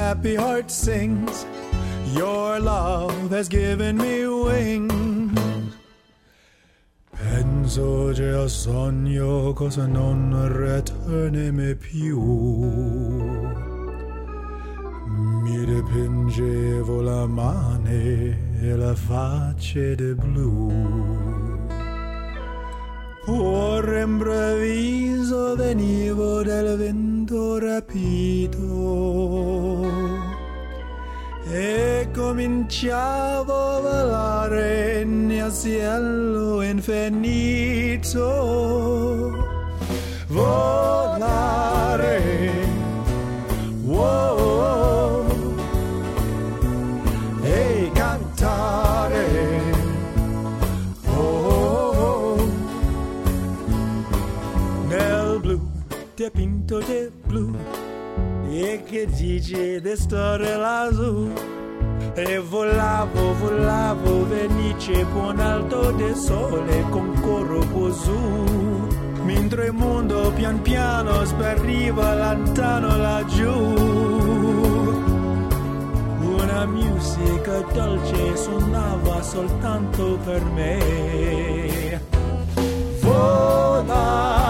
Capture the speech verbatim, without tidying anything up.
happy heart sings. Your love has given me wings. Penso già al sogno cosa non ritornermi più. Mi dipingevo la mano e la faccia di blu. Ora improvviso venivo del vento rapito e cominciavo a volare nel cielo infinito. Volare, wow, e cantare, oh, nel blu, dipinto di blu. E che dice di storia lassù. E volavo, volavo, venice buon alto del sole con corpo su. Mentre il mondo pian piano spariva lontano laggiù. Una musica dolce suonava soltanto per me. Volavo.